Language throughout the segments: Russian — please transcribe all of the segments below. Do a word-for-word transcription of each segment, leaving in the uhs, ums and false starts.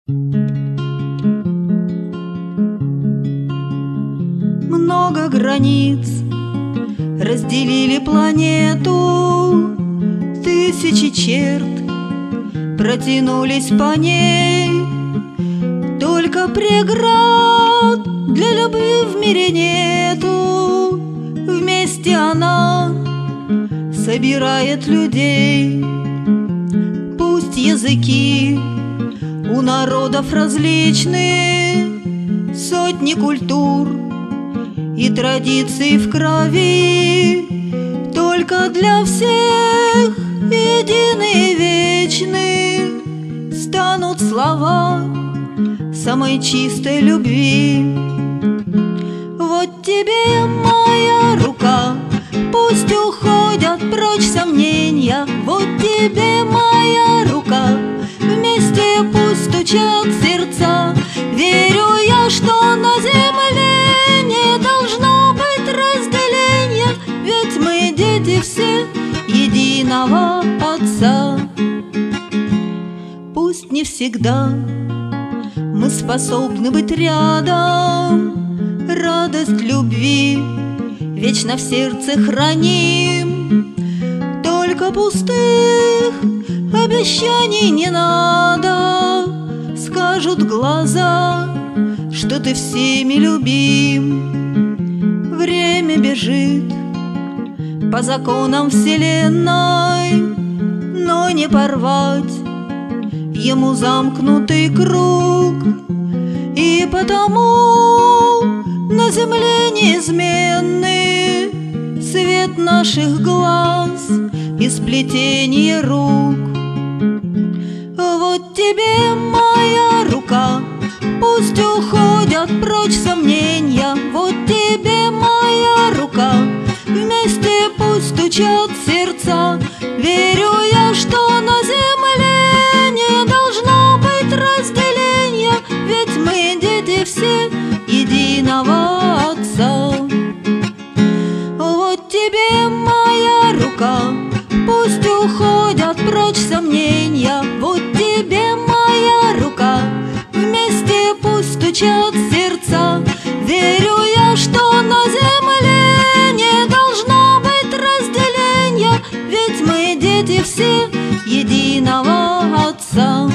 Много границ разделили планету, тысячи черт протянулись по ней. Только преград для любви в мире нету. Вместе она собирает людей. Пусть языки у народов различны, сотни культур и традиций в крови, только для всех единые вечны станут слова самой чистой любви. Вот тебе моя рука, пусть уходят прочь сомнения. Вот тебе моя рука, вместе пусть стучат сердца. Верю я, что на земле не должно быть разделения, ведь мы дети все единого Отца. Пусть не всегда мы способны быть рядом, радость любви вечно в сердце храним. Только пустых обещаний не надо, скажут глаза, что ты всеми любим. Время бежит по законам вселенной, но не порвать ему замкнутый круг. И потому на земле неизменный свет наших глаз и сплетение рук. Вот тебе моя рука, пусть уходят прочь сомнения. Вот тебе моя рука, вместе пусть стучат сердца. Верю я, что на земле не должно быть разделения, ведь мы дети все единого Отца. Вот тебе моя рука, пусть уходят прочь сомнения. Вот тебе моя рука, вместе пусть стучат сердца. Верю я, что на земле не должно быть разделения, ведь мы дети все единого Отца.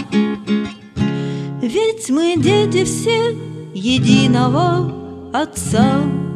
Ведь мы дети все единого Отца.